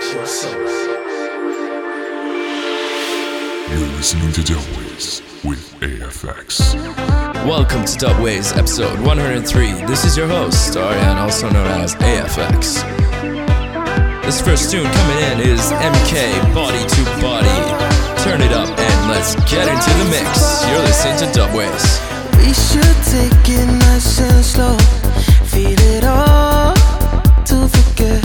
You're listening to Dubways with AFX. Welcome to Dubways episode 103. This is your host, Ariane, also known as AFX. This first tune coming in is MK, Body to Body. Turn it up and let's get into the mix. You're listening to Dubways. We should take it nice and slow. Feel it all to forget.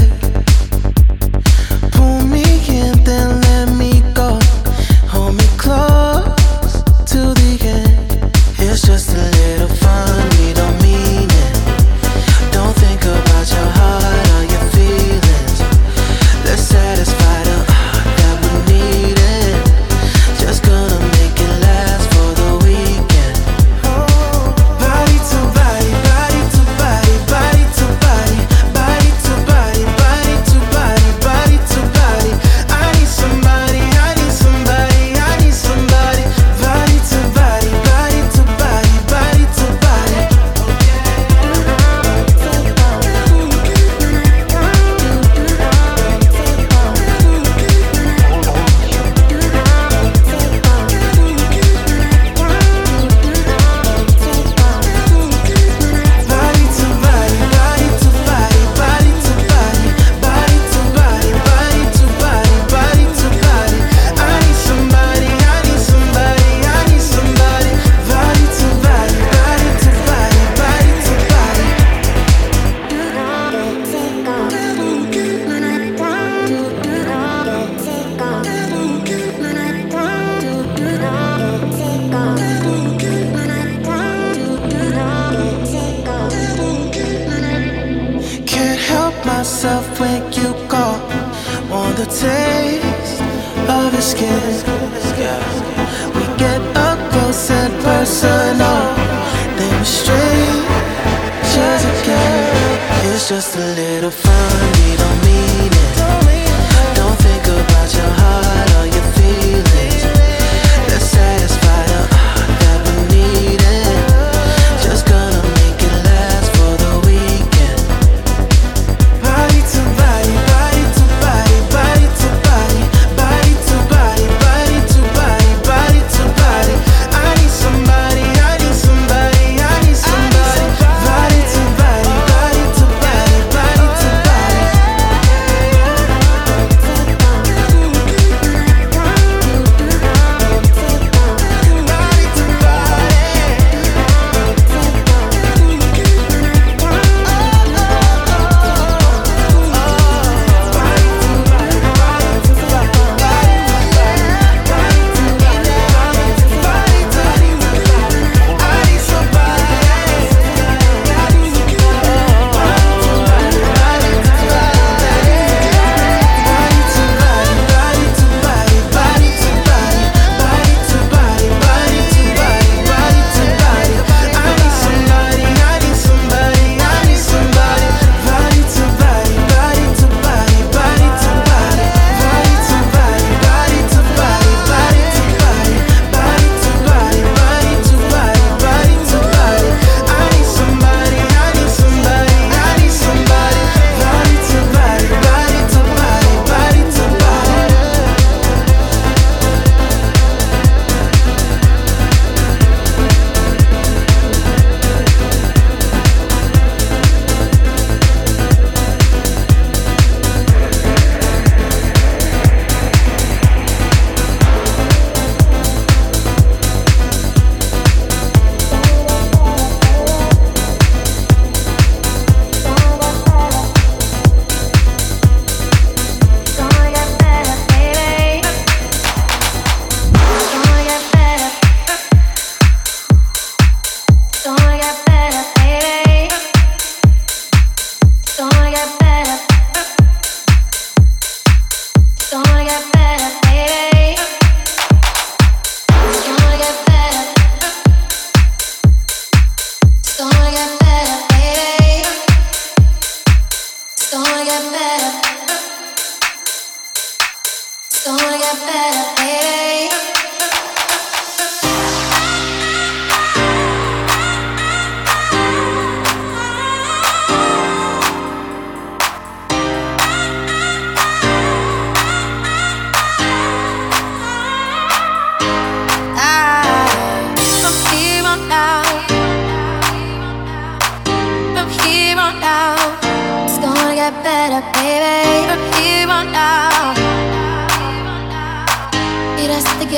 Pull me in, then let me go. Hold me close to the end. It's just a little fun, we don't mean it. Don't think about your heart or your feelings. Let's satisfy the heart that we need it. Just gonna make it last for the weekend. Body to body, body to body, body to body, body to body, body to body, body to body. I need somebody, I need somebody, I need somebody. Body to body, body to body, body to body. Body to body, body to body, body to body, body to body, body to body, body to body. I need somebody, I need somebody, I need somebody. Body to body, body to body, body to body. Can't help myself when you call. Want the taste of your skin. We get up close and personal. Then we're strangers again. It's just a little fun, we don't mean it. Don't think about your heart or your feelings. Let's satisfy the heart that we need it. Just gonna make it last for the weekend. Body to body, body to body, body to body, body to body, body to body, body to body. I need somebody, I need somebody, I need somebody. Body to body, body to body, body to body.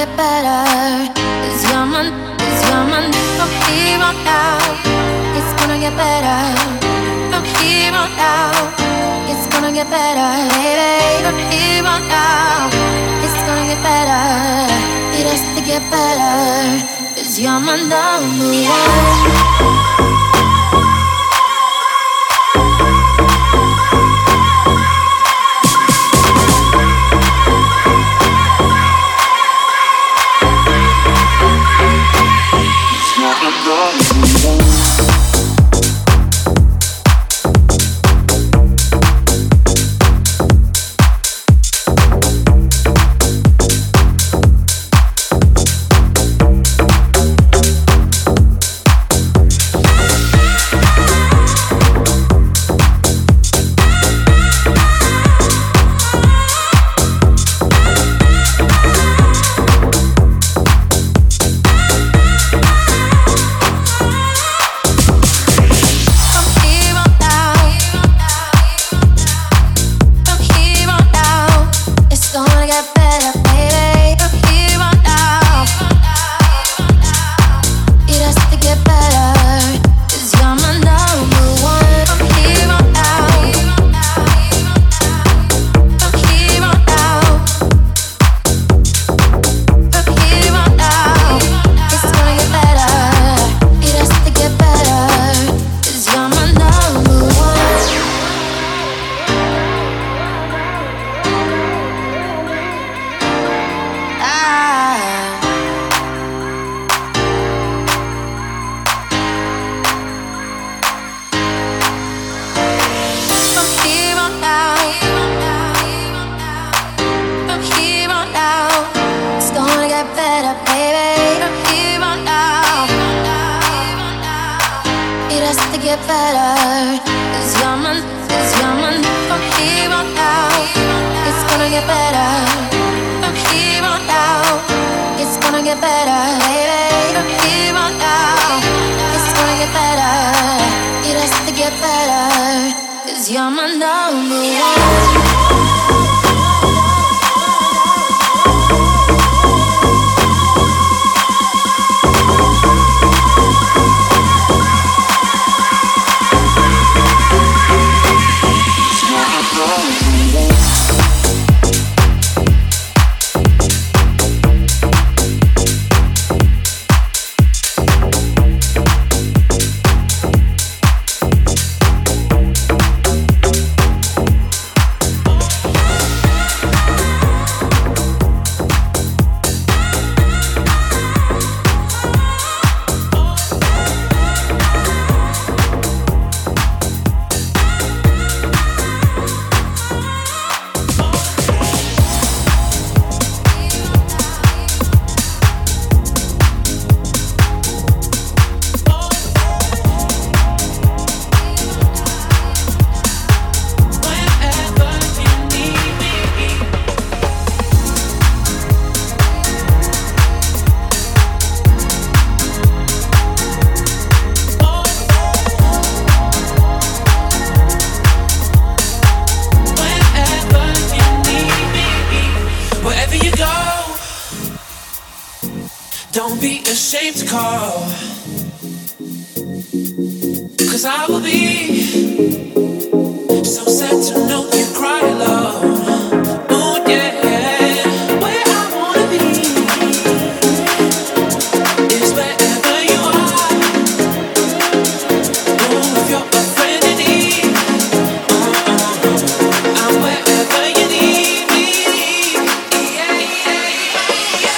get better. 'Cause you're my, from here on out. It's gonna get better. From here on out. It's gonna get better, baby. From here on out. It's gonna get better. It has to get better. 'Cause you're my number one. Don't be ashamed to call, 'cause I will be so sad to know you cry alone. Oh yeah, where I wanna be is wherever you are. Oh, if you're a friend in need, I'm wherever you need me. Yeah, yeah, yeah.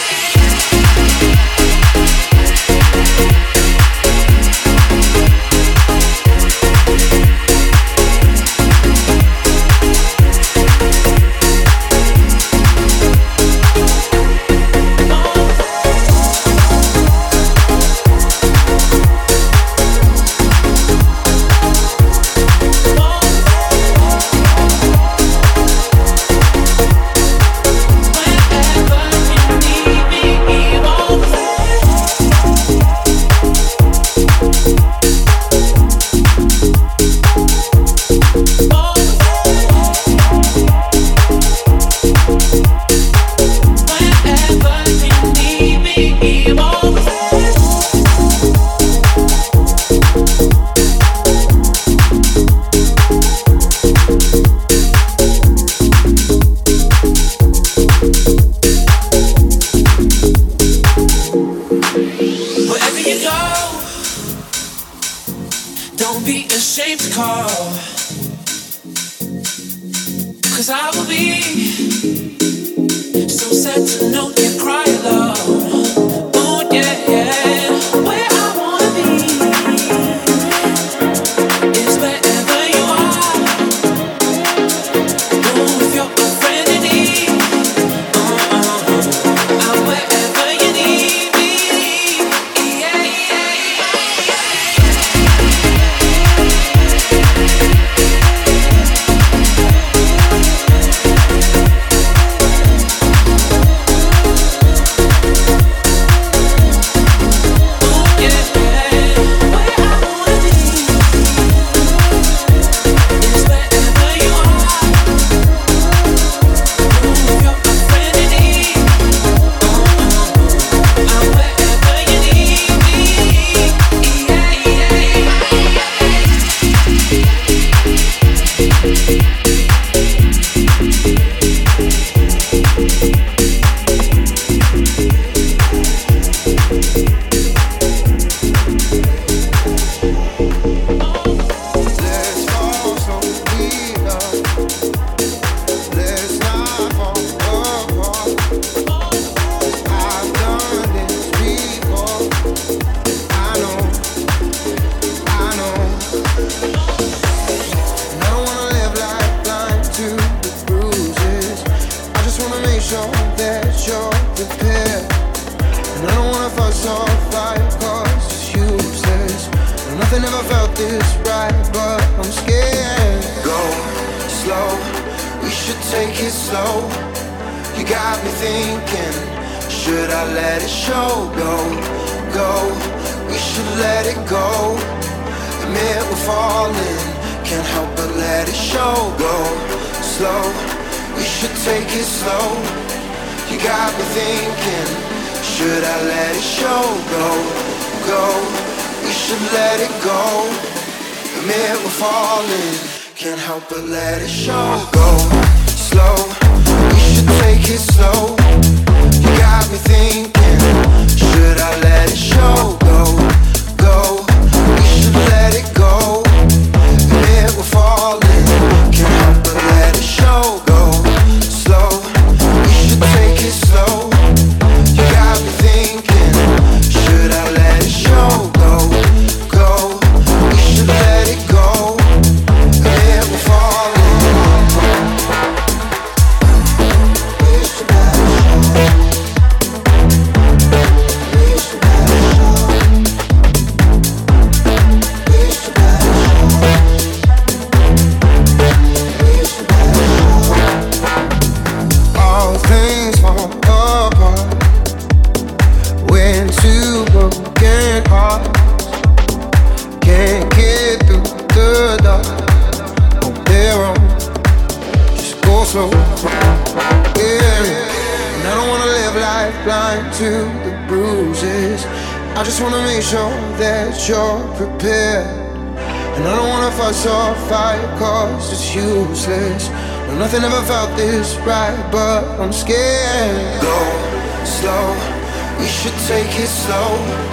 Nothing ever felt this right, but I'm scared. Go slow, we should take it slow.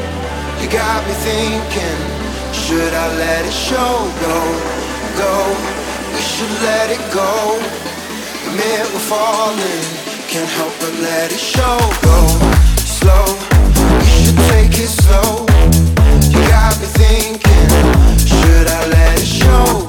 You got me thinking, should I let it show? Go, we should let it go. Admit we're falling, can't help but let it show. Go slow, we should take it slow. You got me thinking, should I let it show?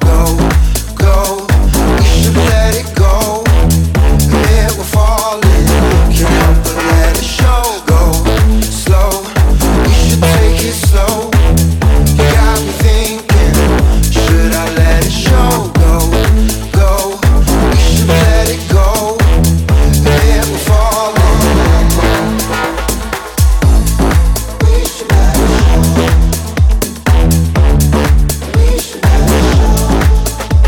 Go, we should let it go. Admit we're falling, can't help but let it show. Go slow, we should take it slow. You got me thinking, should I let it show? Go, we should let it go. Admit we're falling, we should let it show. We should let it show.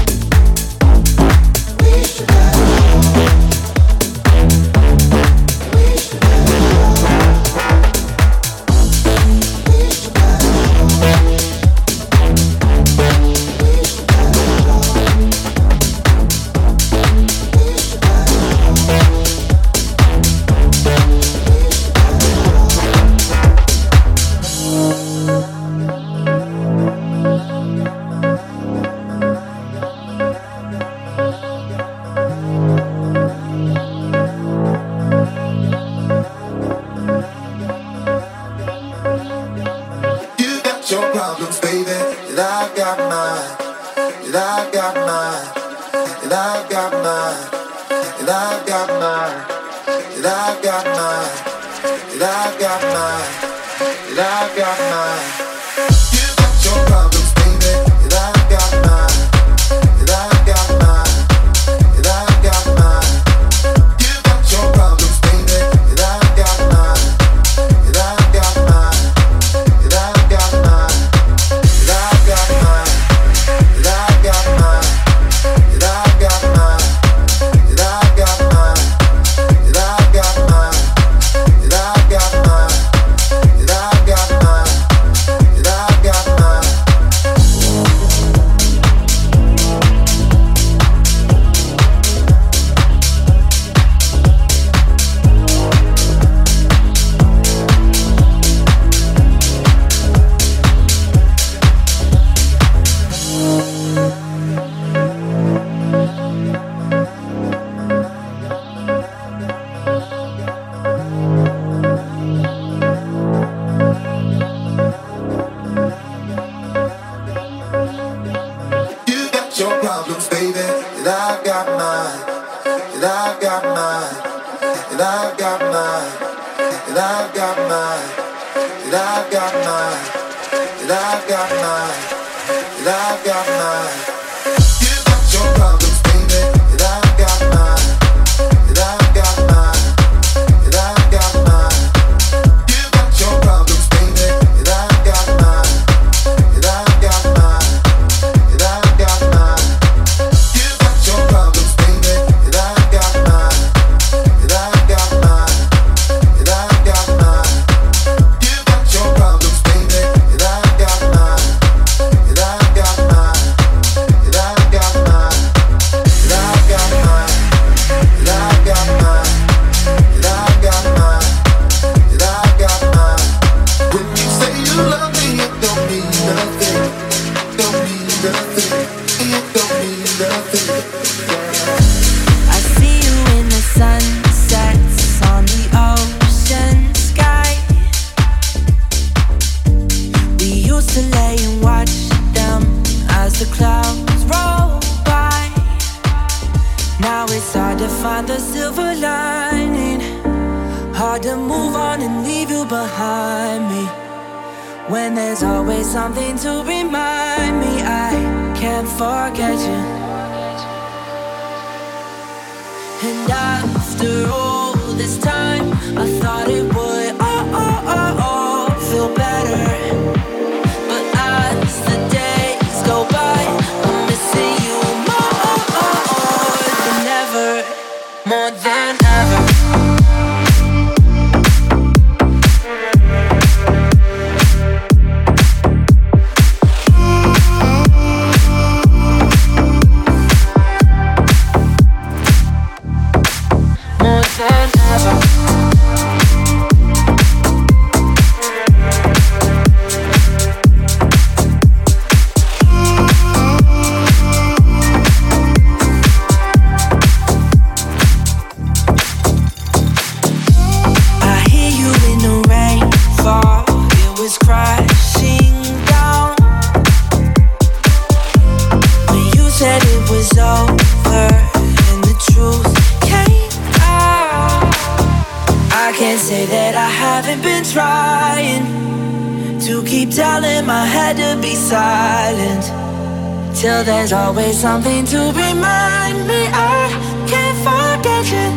Till there's always something to remind me I can't forget you.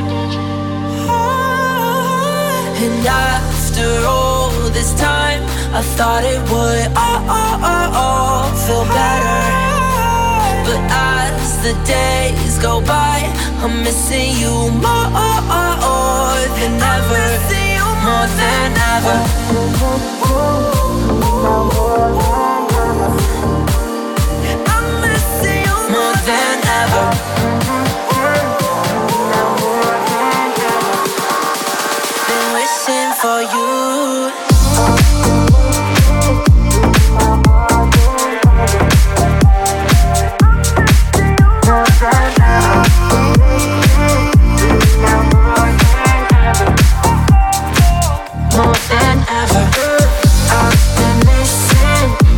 And after all this time, I thought it would feel better. But as the days go by, I'm missing you more than ever. More than ever. More than ever. Been wishing for you. More than ever. More than ever. I've been missing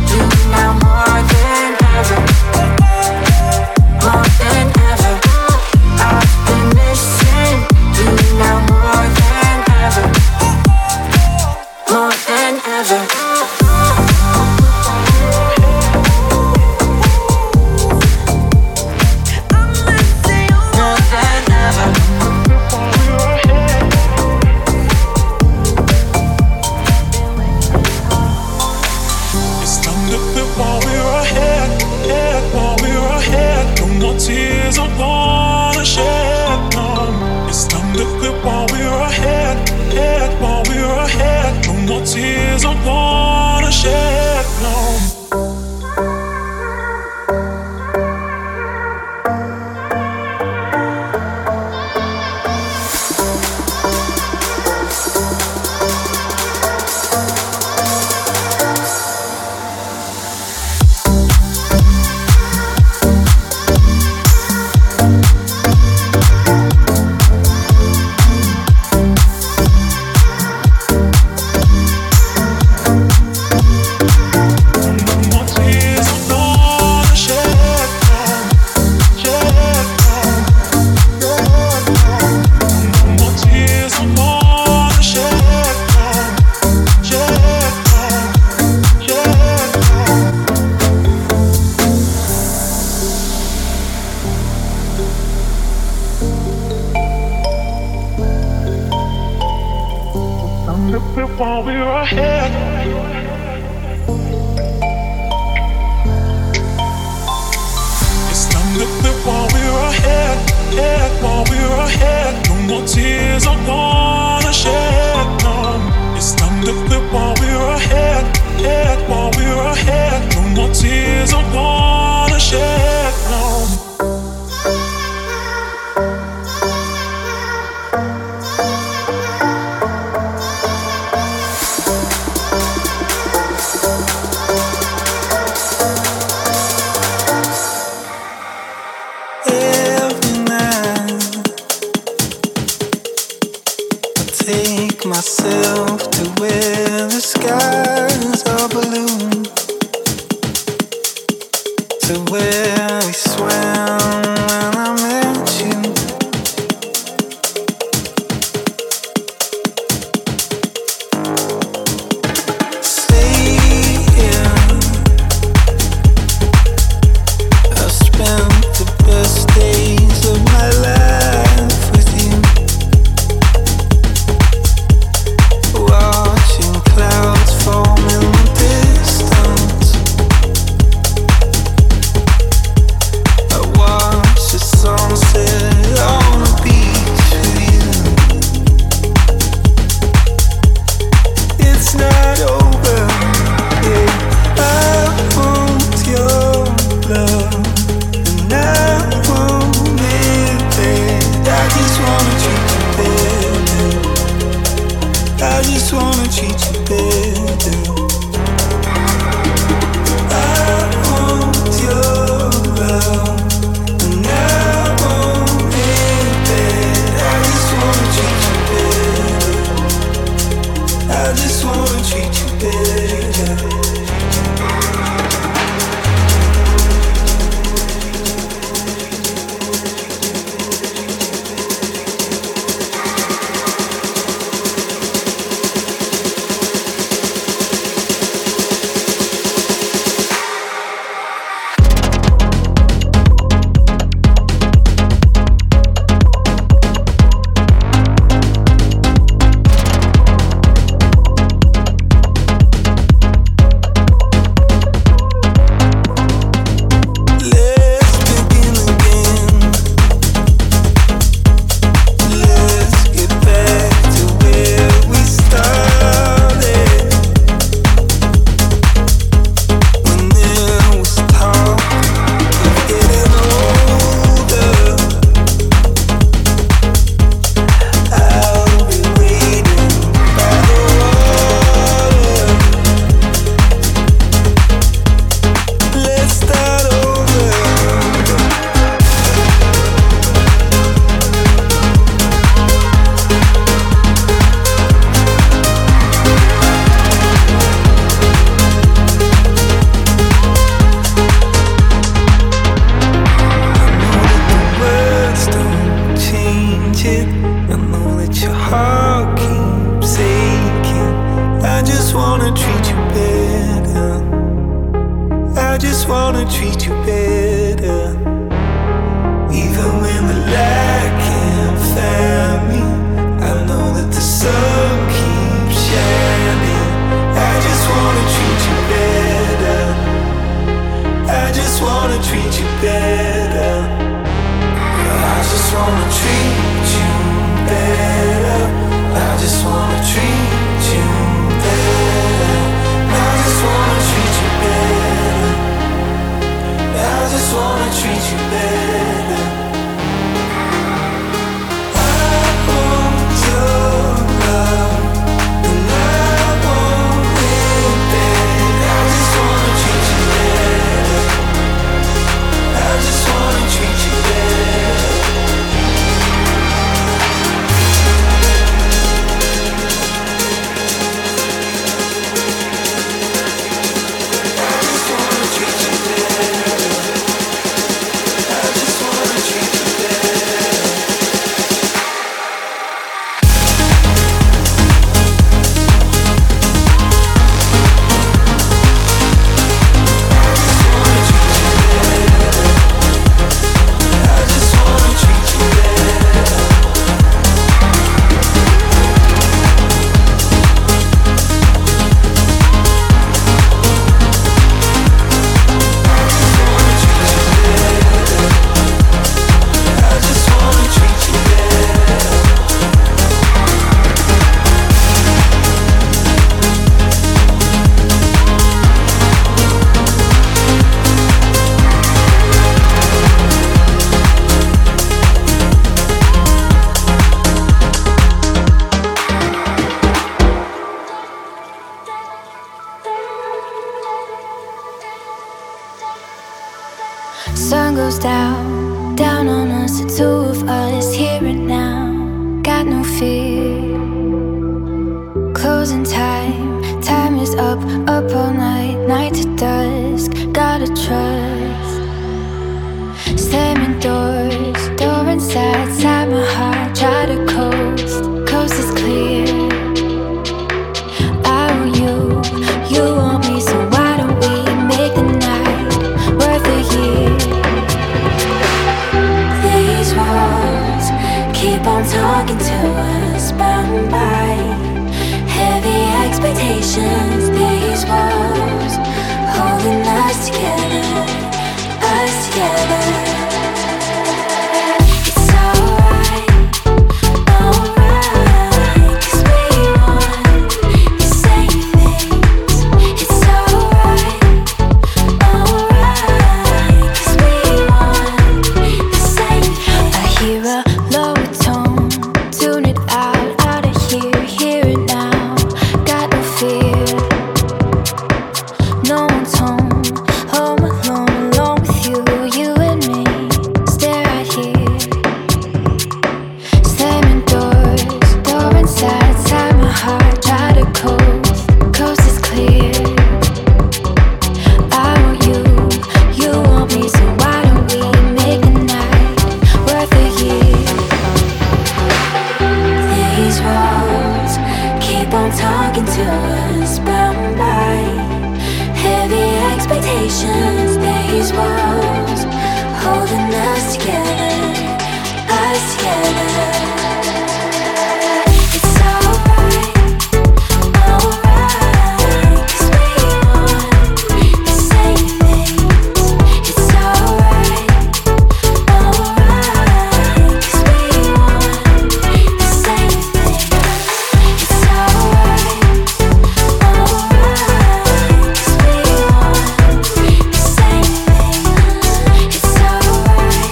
to quit while we're ahead. It's time to quit while we're ahead, while we're ahead. No more tears I wanna shed, no. It's time to quit while we're ahead, while we're ahead. No more tears I wanna shed, no. Myself to where the skies are blue, to where we swam when I met you. Stay here. I've spent the best days of my life with you. Watching clouds form in the distance, I watch the sunset on the beach with you. It's not over, yeah. I want your love, and I want it bad. I just wanna treat you better. I just wanna treat you better. I want your love, and I want it bad. I just wanna treat you better. I just wanna treat you better. I just got no fear. Closing time, time is up all night, night to dusk. Gotta trust. Slamming doors, door inside, inside my heart. Try to coast, coast is clear. I want you, you want me, so why don't we make the night worth a year? These walls keep on talking to us, bound by heavy expectations. These walls holding us together, us together. It's alright, alright, 'cause we want the same things. It's alright, alright, 'cause we want the same things. I hear a lower tone, tune it out of here, hear it now. Got no fear, no one's home, home alone, alone with you, you and me. Stare right here, slamming doors, door inside, inside my heart. Try to coast, coast is clear. I want you, you want me, so why don't we make the night worth a year? These walls keep on talking to us, bound by heavy expectations. These walls holding us together, us together. It's alright, alright, 'cause we want the same things. It's alright, alright, 'cause we want the same things. It's alright, alright, 'cause we want the same things. It's alright,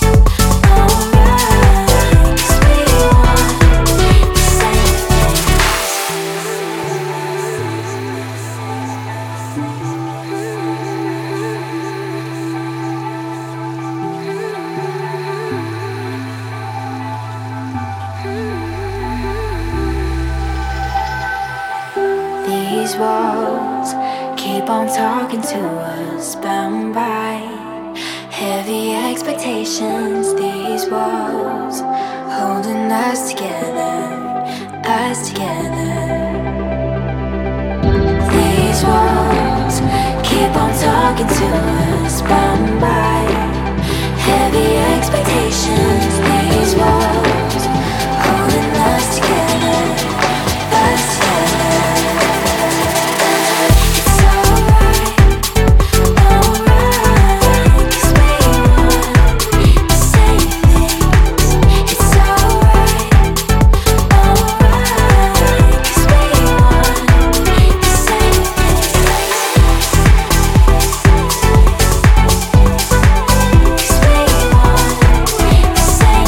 alright, 'cause we want the same These walls keep on talking to us, bound by heavy expectations. These walls holding us together, us together. These walls keep on talking to us, bound by heavy expectations. These walls holding us together, us together. It's alright, alright, 'cause we want the same things. It's alright, alright, 'cause we want the same things. 'Cause we want the same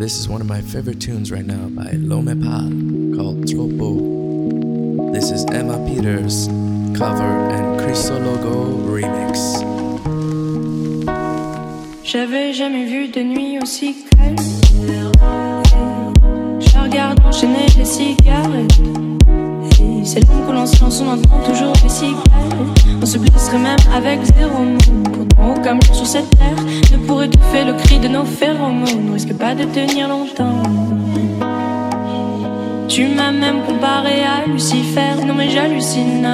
This is one of my favorite tunes right now by Lomepal called Tropo. This is Emma Peters cover and Chrysologo remix. J'avais jamais vu de nuit aussi calme. Je regarde enchaîner les cigarettes. Et c'est long que l'on silence, on entend toujours les cigales. On se blesserait même avec 0 mot. Pourtant aucun mot sur cette terre ne pourrait étouffer le cri de nos phéromones. On risque pas de tenir longtemps. Tu m'as même comparé à Lucifer. Non mais j'hallucine.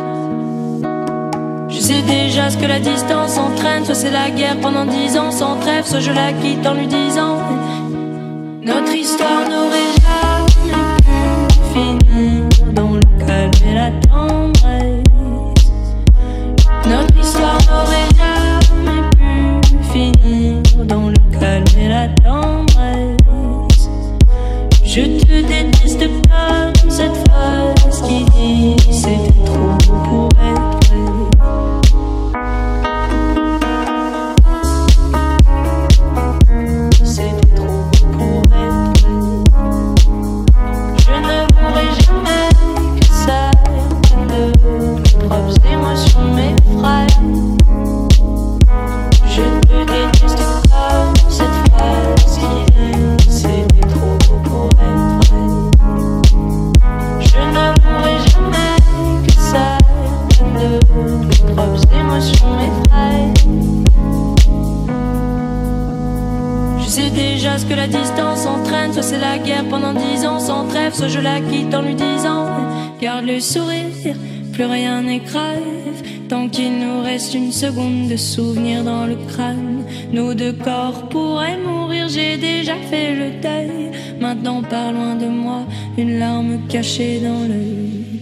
Je sais déjà ce que la distance entraîne. Soit c'est la guerre pendant 10 ans sans trêve, soit je la quitte en lui disant notre histoire n'aurait jamais pu finir dans le calme et la tendresse. Notre histoire n'aurait jamais pu finir dans le calme et la tendresse. Je te déteste comme cette phrase qui dit c'était trop beau pour être vrai. Ce que la distance entraîne, soit c'est la guerre pendant 10 ans sans trêve, soit je la quitte en lui disant garde le sourire, plus rien n'est grave, tant qu'il nous reste une seconde de souvenir dans le crâne. Nos 2 corps pourraient mourir, j'ai déjà fait le deuil. Maintenant pars loin de moi, une larme cachée dans l'œil.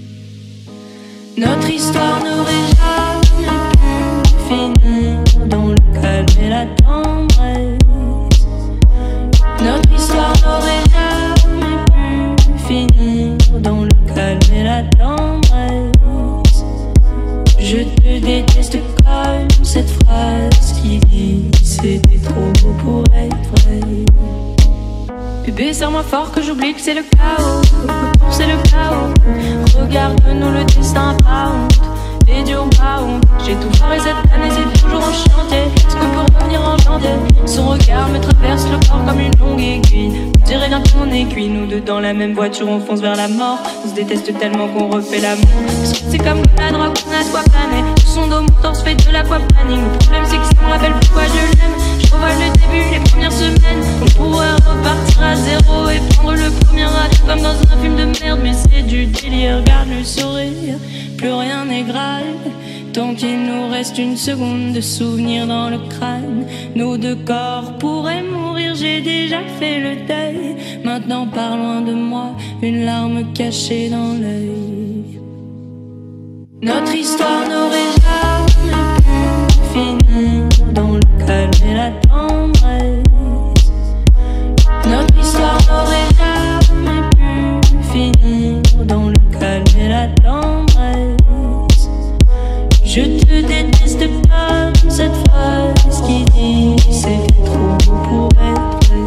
Notre histoire n'aurait jamais pu finir dans le calme et la tendresse. Notre histoire n'aurait jamais pu finir dans le calme et la tendresse. Je te déteste comme cette phrase qui dit c'était trop beau pour être vrai. Bébé, serre-moi fort que j'oublie que c'est le chaos. C'est le chaos. Regarde-nous, le destin pas honte. Les dieux ont pas honte. J'ai tout foiré cette année, c'est toujours en chantier. Est-ce qu'on peut revenir en janvier? Son regard me traverse le corps comme une longue aiguille. On dirait bien qu'on est cuit, nous deux dans la même voiture, on fonce vers la mort. On se déteste tellement qu'on refait l'amour. C'est comme la drogue, on a de quoi planer. Sous son dos, mon torse fait de l'aquaplaning. Le problème c'est que si on rappelle pourquoi je l'aime, je revois le début, les premières semaines. On pourrait repartir à 0 et prendre le premier avion comme dans un film de merde. Mais c'est du délire, regarde le sourire, plus rien n'est grave. Tant qu'il nous reste une seconde de souvenir dans le crâne. Nos 2 corps pourraient mourir, j'ai déjà fait le deuil. Maintenant pars loin de moi, une larme cachée dans l'œil. Notre histoire n'aurait jamais pu finir dans le calme et la tendresse. Notre histoire n'aurait jamais pu finir dans le calme et la tendresse. Je te déteste comme cette phrase qui dit c'est trop beau pour être vrai.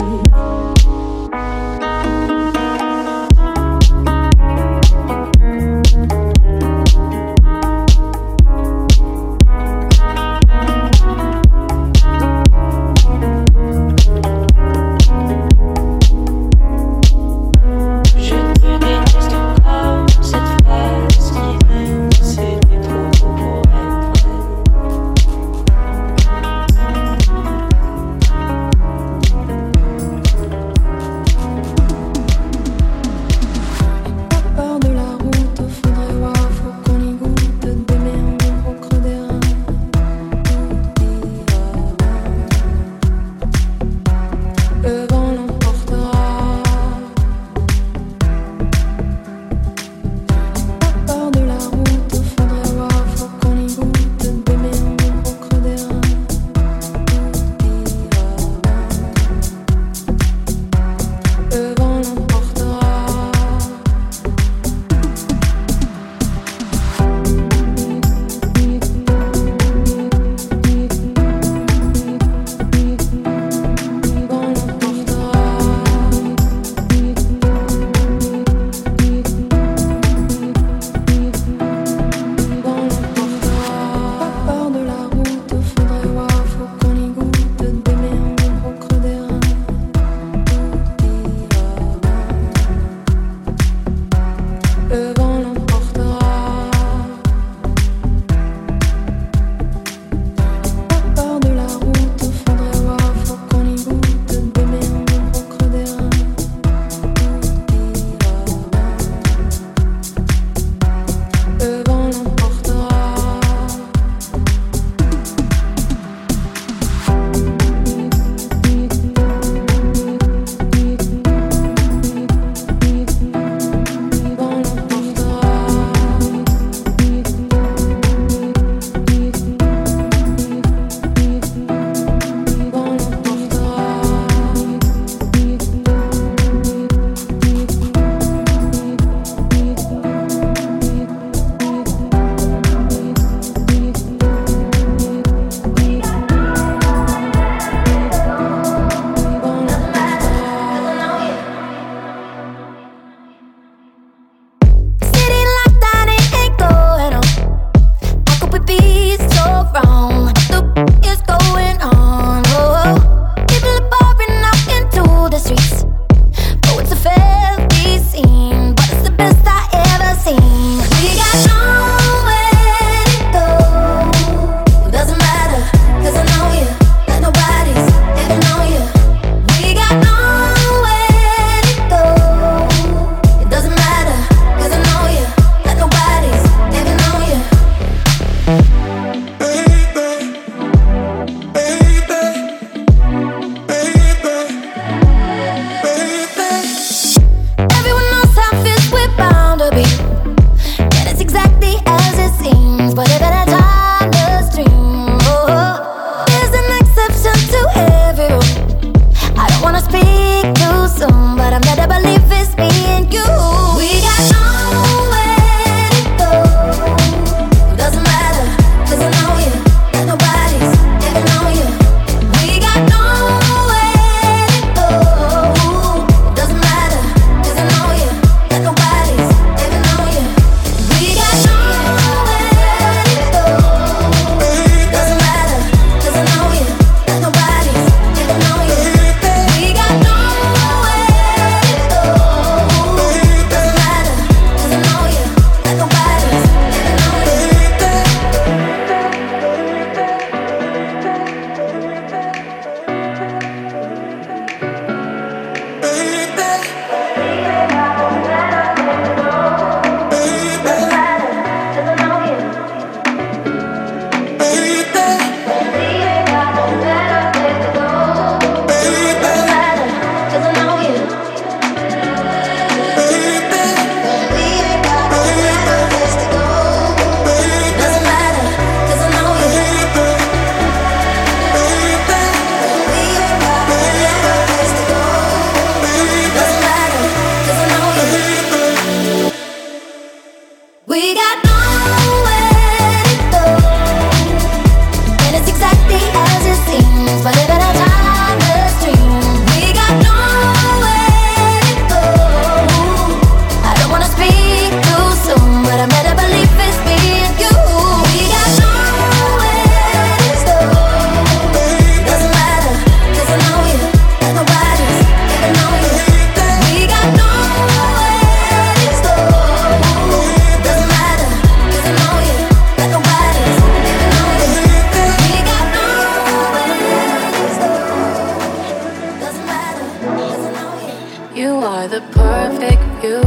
You are the perfect view.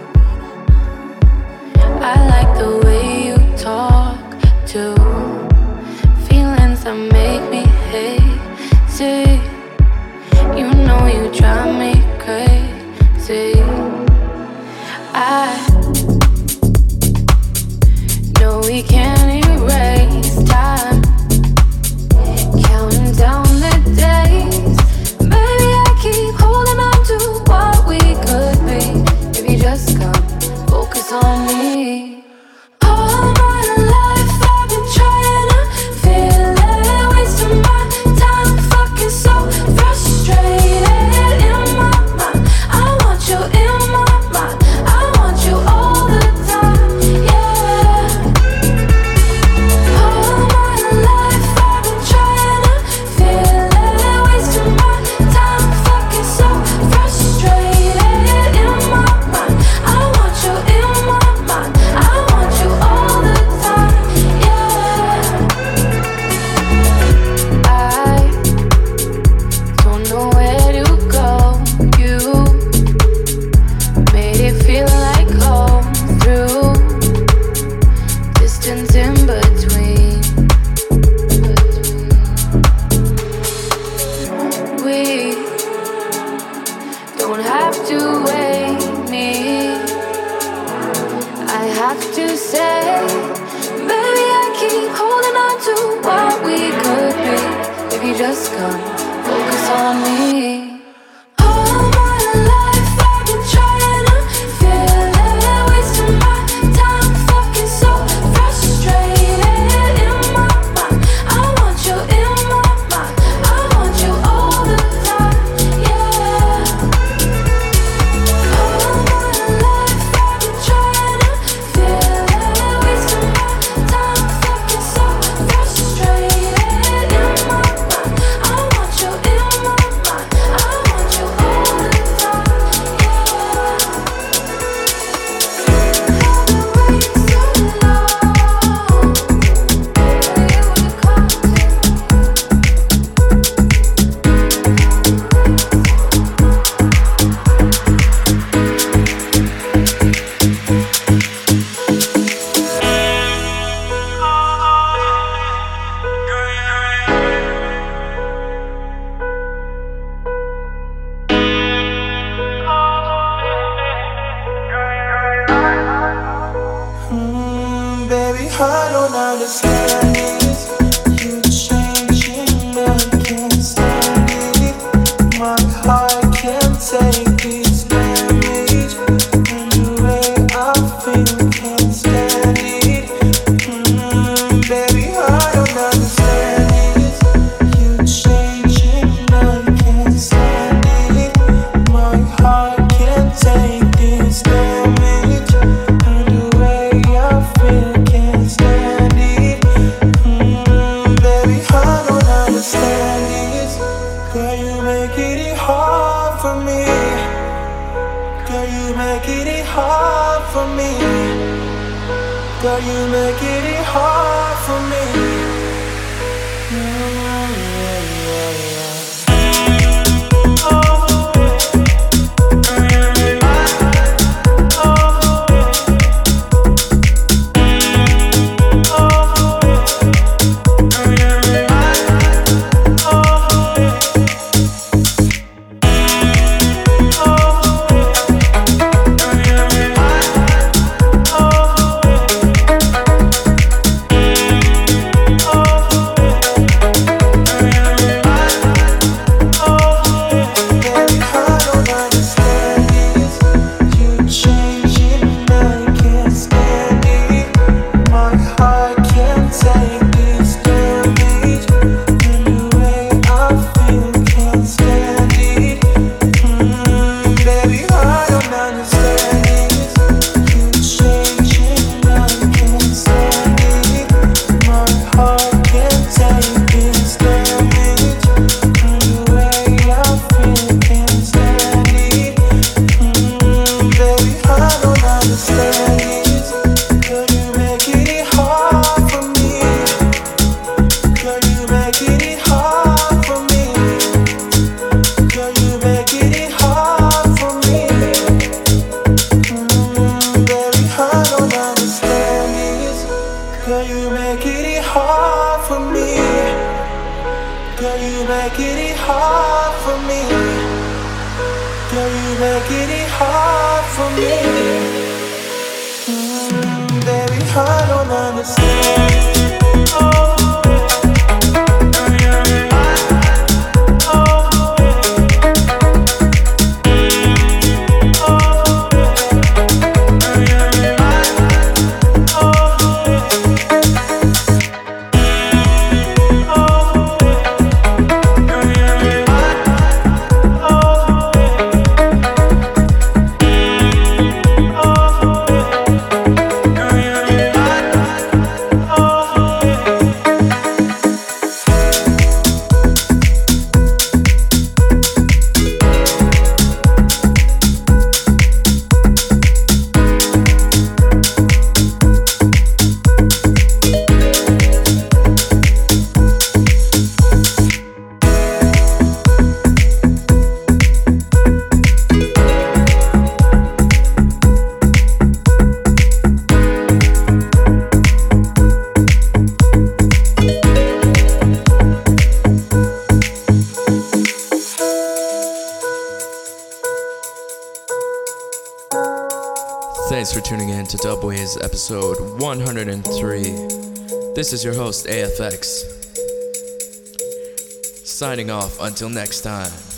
I like the way you talk too. Feelings that make me hazy. You know you drive me crazy. I know we can't erase time. Counting down the days. Maybe I keep holding on to what we could be. If you just come, focus on me. All my life I've been trying to feel it, wasting my time, fucking so frustrated. In my mind, I want you in my mind. I want you all the time, yeah. All my life I've been trying to feel it, wasting my time, fucking so frustrated. In my mind, I want you in my mind. I want you all the time, yeah. I don't know where to go. You made it feel like home through distance in between. We don't have to wait me. I have to say, baby, I keep holding on to what we could be. If you just come, focus on me. All my life I've been trying to feel it, wasting my time, fucking so frustrated. In my mind, I want you in my mind. I want you all the time, yeah. All my life I've been trying to feel it, wasting my time, fucking so frustrated. In my mind, I want you in my mind. I want you all the time, yeah. I've been waiting so long for you to come to me. Baby, I don't understand this. You changing, I can't stand it. My heart can't take this damage, and the way I feel can't stand it. Baby, I don't understand this. You changing, I can't stand it. My heart can't take this damage, and the way I feel can't stand it. Baby, I don't understand this. Girl, you make it hard for me. Girl, you make it hard for me. Girl, you make it hard for me. making it hard for me. Baby, I don't understand. Thanks for tuning in to Dubways episode 103. This is your host, AFX. Signing off until next time.